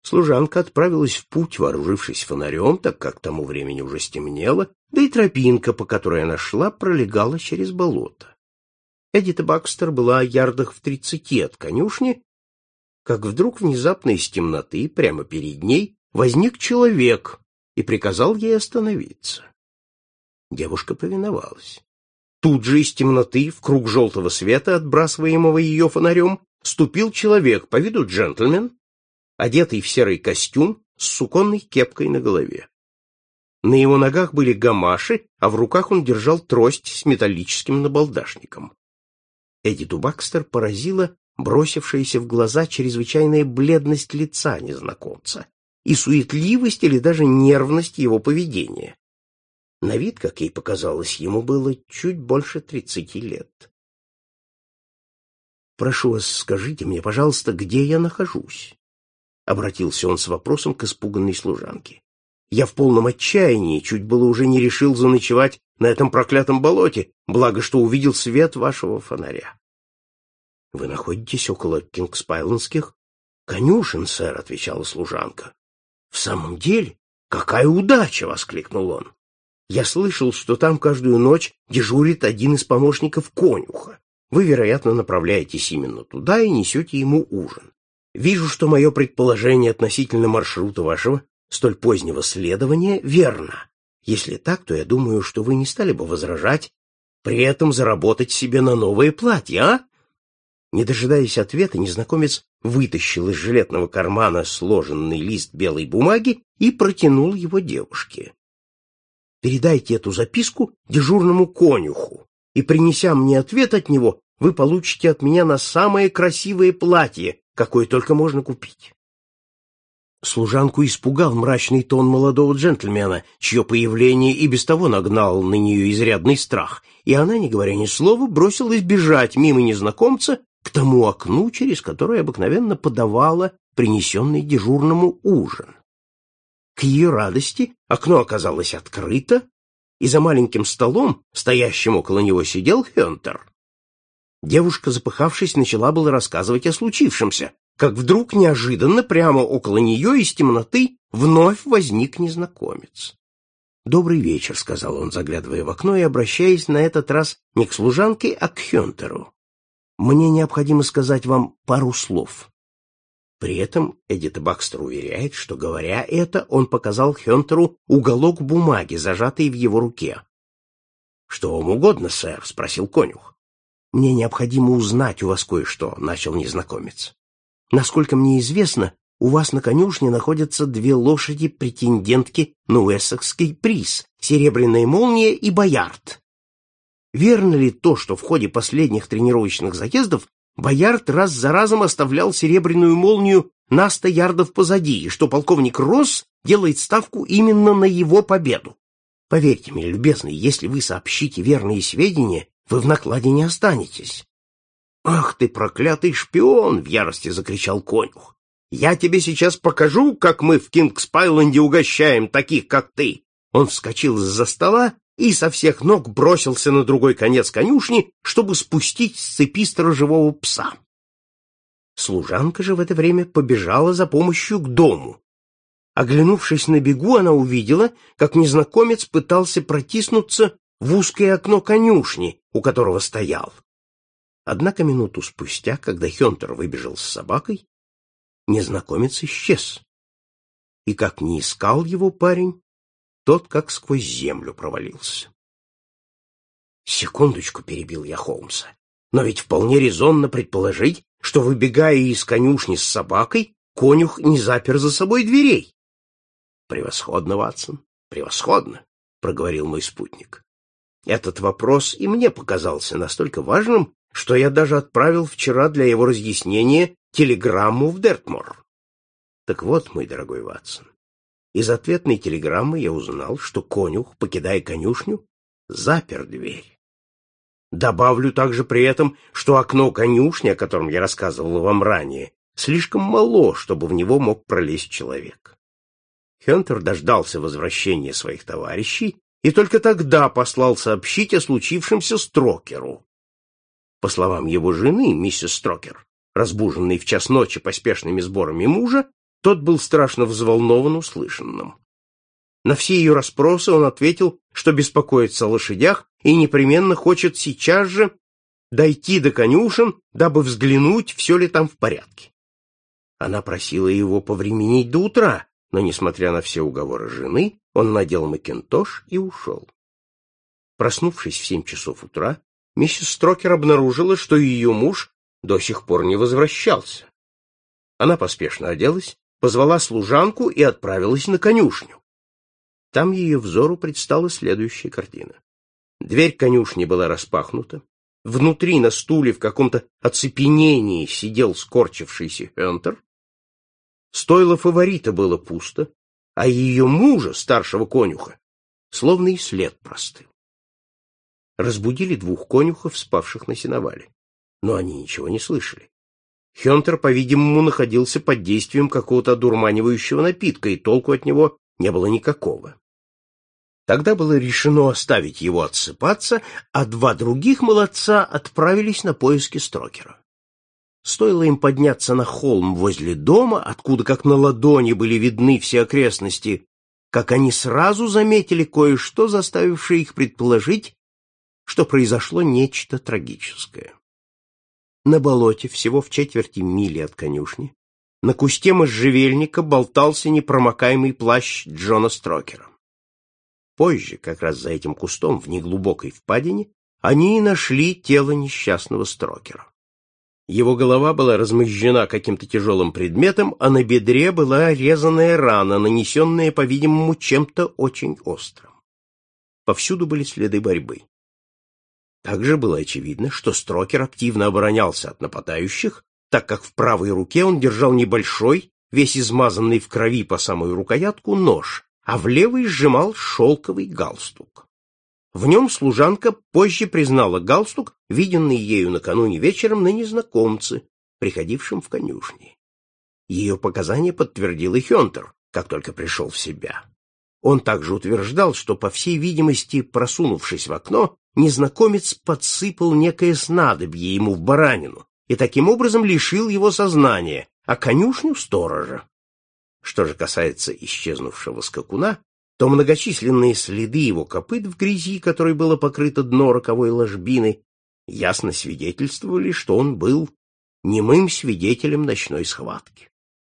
Служанка отправилась в путь, вооружившись фонарем, так как к тому времени уже стемнело, да и тропинка, по которой она шла, пролегала через болото. Эдита Бакстер была ярдах в 30 от конюшни, как вдруг внезапно из темноты, прямо перед ней, возник человек и приказал ей остановиться. Девушка повиновалась. Тут же из темноты, в круг желтого света, отбрасываемого ее фонарем, вступил человек, по виду джентльмен, одетый в серый костюм с суконной кепкой на голове. На его ногах были гамаши, а в руках он держал трость с металлическим набалдашником. Эдиту Бакстер поразила бросившаяся в глаза чрезвычайная бледность лица незнакомца и суетливость или даже нервность его поведения. На вид, как ей показалось, ему было чуть больше 30 лет. «Прошу вас, скажите мне, пожалуйста, где я нахожусь?» — обратился он с вопросом к испуганной служанке. «Я в полном отчаянии, чуть было уже не решил заночевать на этом проклятом болоте, благо что увидел свет вашего фонаря». «Вы находитесь около Кингспайлендских конюшен, сэр», — отвечала служанка. «В самом деле? Какая удача!» — воскликнул он. «Я слышал, что там каждую ночь дежурит один из помощников конюха. Вы, вероятно, направляетесь именно туда и несете ему ужин. Вижу, что мое предположение относительно маршрута вашего столь позднего следования верно. Если так, то я думаю, что вы не стали бы возражать при этом заработать себе на новое платье, а?» Не дожидаясь ответа, незнакомец вытащил из жилетного кармана сложенный лист белой бумаги и протянул его девушке. «Передайте эту записку дежурному конюху, и, принеся мне ответ от него, вы получите от меня на самое красивое платье, какое только можно купить». Служанку испугал мрачный тон молодого джентльмена, чье появление и без того нагнал на нее изрядный страх, и она, не говоря ни слова, бросилась бежать мимо незнакомца к тому окну, через которое обыкновенно подавала принесенный дежурному ужин. К ее радости окно оказалось открыто, и за маленьким столом, стоящим около него, сидел Хентер. Девушка, запыхавшись, начала было рассказывать о случившемся, как вдруг неожиданно прямо около нее из темноты вновь возник незнакомец. «Добрый вечер», — сказал он, заглядывая в окно и обращаясь на этот раз не к служанке, а к Хентеру. «Мне необходимо сказать вам пару слов». При этом Эдита Бакстер уверяет, что, говоря это, он показал Хентеру уголок бумаги, зажатый в его руке. «Что вам угодно, сэр?» — спросил конюх. «Мне необходимо узнать у вас кое-что», — начал незнакомец. «Насколько мне известно, у вас на конюшне находятся 2 лошади-претендентки на Уэссекский приз — Серебряная молния и Боярд. Верно ли то, что в ходе последних тренировочных заездов Боярд раз за разом оставлял Серебряную молнию на 100 ярдов позади, и что полковник Росс делает ставку именно на его победу? Поверьте мне, любезный, если вы сообщите верные сведения, вы в накладе не останетесь». «Ах ты, проклятый шпион!» — в ярости закричал конюх. «Я тебе сейчас покажу, как мы в Кингспайленде угощаем таких, как ты!» Он вскочил из-за стола и со всех ног бросился на другой конец конюшни, чтобы спустить с цепи сторожевого пса. Служанка же в это время побежала за помощью к дому. Оглянувшись на бегу, она увидела, как незнакомец пытался протиснуться в узкое окно конюшни, у которого стоял. Однако минуту спустя, когда Хентер выбежал с собакой, незнакомец исчез. И как ни искал его парень, тот как сквозь землю провалился. «Секундочку», — перебил я Холмса, — «но ведь вполне резонно предположить, что, выбегая из конюшни с собакой, конюх не запер за собой дверей». «Превосходно, Ватсон, превосходно», — проговорил мой спутник. «Этот вопрос и мне показался настолько важным, что я даже отправил вчера для его разъяснения телеграмму в Дертмор. Так вот, мой дорогой Ватсон, из ответной телеграммы я узнал, что конюх, покидая конюшню, запер дверь. Добавлю также при этом, что окно конюшни, о котором я рассказывал вам ранее, слишком мало, чтобы в него мог пролезть человек. Хентер дождался возвращения своих товарищей и только тогда послал сообщить о случившемся Строкеру. По словам его жены, миссис Строкер, разбуженной в час ночи поспешными сборами мужа, Тот был страшно взволнован услышанным. На все ее расспросы он ответил, что беспокоится о лошадях и непременно хочет сейчас же дойти до конюшен, дабы взглянуть, все ли там в порядке. Она просила его повременить до утра, но, несмотря на все уговоры жены, он надел макинтош и ушел. Проснувшись в 7 часов утра, миссис Строкер обнаружила, что ее муж до сих пор не возвращался. Она поспешно оделась, позвала служанку и отправилась на конюшню. Там ее взору предстала следующая картина. Дверь конюшни была распахнута. Внутри на стуле в каком-то оцепенении сидел скорчившийся Хентер. Стойло фаворита было пусто, а ее мужа, старшего конюха, словно и след простыл. Разбудили 2 конюхов, спавших на сеновале, но они ничего не слышали. Хентер, по-видимому, находился под действием какого-то одурманивающего напитка, и толку от него не было никакого. Тогда было решено оставить его отсыпаться, а 2 других молодца отправились на поиски Строкера. Стоило им подняться на холм возле дома, откуда как на ладони были видны все окрестности, как они сразу заметили кое-что, заставившее их предположить, что произошло нечто трагическое. На болоте, всего в 1/4 мили от конюшни, на кусте можжевельника болтался непромокаемый плащ Джона Строкера. Позже, как раз за этим кустом, в неглубокой впадине, они и нашли тело несчастного Строкера. Его голова была размозжена каким-то тяжелым предметом, а на бедре была резаная рана, нанесенная, по-видимому, чем-то очень острым. Повсюду были следы борьбы. Также было очевидно, что Строкер активно оборонялся от нападающих, так как в правой руке он держал небольшой, весь измазанный в крови по самую рукоятку, нож, а в левой сжимал шелковый галстук. В нем служанка позже признала галстук, виденный ею накануне вечером на незнакомце, приходившем в конюшни. Ее показания подтвердил и Хентер, как только пришел в себя. Он также утверждал, что, по всей видимости, просунувшись в окно, незнакомец подсыпал некое снадобье ему в баранину и таким образом лишил его сознания, а конюшню — сторожа. Что же касается исчезнувшего скакуна, то многочисленные следы его копыт в грязи, которой было покрыто дно роковой ложбины, ясно свидетельствовали, что он был немым свидетелем ночной схватки.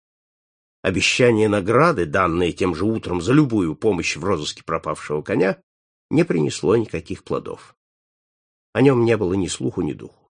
Обещание награды, данное тем же утром за любую помощь в розыске пропавшего коня, не принесло никаких плодов. О нем не было ни слуху, ни духу.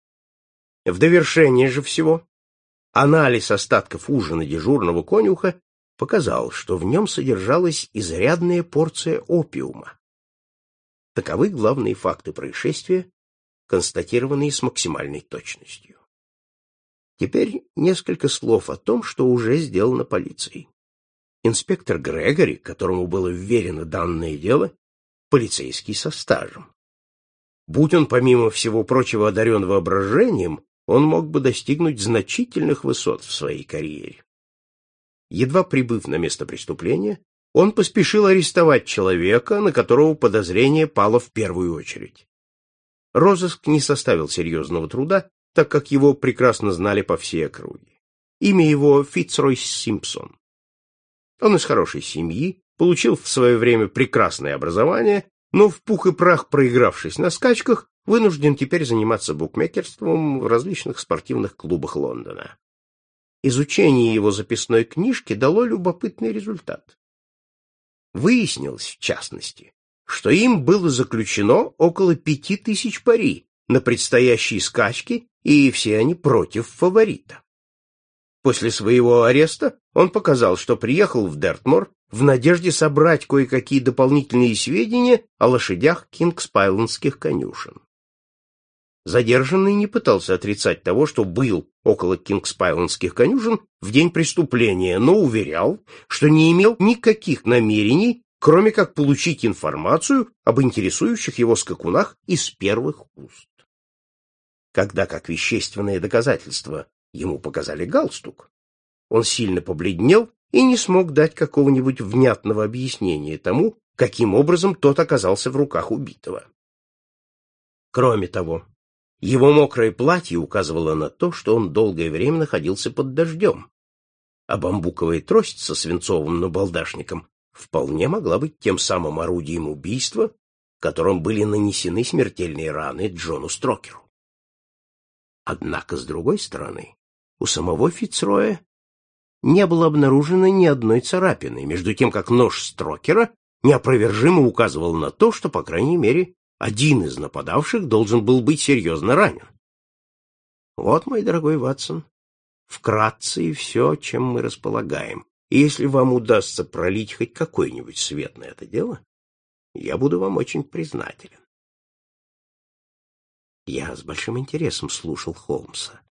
В довершение же всего, анализ остатков ужина дежурного конюха показал, что в нем содержалась изрядная порция опиума. Таковы главные факты происшествия, констатированные с максимальной точностью. Теперь несколько слов о том, что уже сделано полицией. Инспектор Грегори, которому было вверено данное дело, полицейский со стажем. Будь он, помимо всего прочего, одарен воображением, он мог бы достигнуть значительных высот в своей карьере. Едва прибыв на место преступления, он поспешил арестовать человека, на которого подозрение пало в первую очередь. Розыск не составил серьезного труда, так как его прекрасно знали по всей округе. Имя его Фицрой Симпсон. Он из хорошей семьи, получил в свое время прекрасное образование, но в пух и прах проигравшись на скачках, вынужден теперь заниматься букмекерством в различных спортивных клубах Лондона. Изучение его записной книжки дало любопытный результат. Выяснилось, в частности, что им было заключено около 5000 пари на предстоящие скачки, и все они против фаворита. После своего ареста он показал, что приехал в Дертмор в надежде собрать кое-какие дополнительные сведения о лошадях кингспайлендских конюшен. Задержанный не пытался отрицать того, что был около кингспайлендских конюшен в день преступления, но уверял, что не имел никаких намерений, кроме как получить информацию об интересующих его скакунах из первых уст. Когда, как вещественное доказательство, ему показали галстук, он сильно побледнел и не смог дать какого-нибудь внятного объяснения тому, каким образом тот оказался в руках убитого. Кроме того, его мокрое платье указывало на то, что он долгое время находился под дождем. а бамбуковая трость со свинцовым набалдашником вполне могла быть тем самым орудием убийства, которым были нанесены смертельные раны Джону Строкеру. Однако, с другой стороны, у самого Фицроя не было обнаружено ни одной царапины, между тем как нож Строкера неопровержимо указывал на то, что, по крайней мере, один из нападавших должен был быть серьезно ранен. Вот, мой дорогой Ватсон, вкратце и все, чем мы располагаем. И если вам удастся пролить хоть какой-нибудь свет на это дело, я буду вам очень признателен. Я с большим интересом слушал Холмса.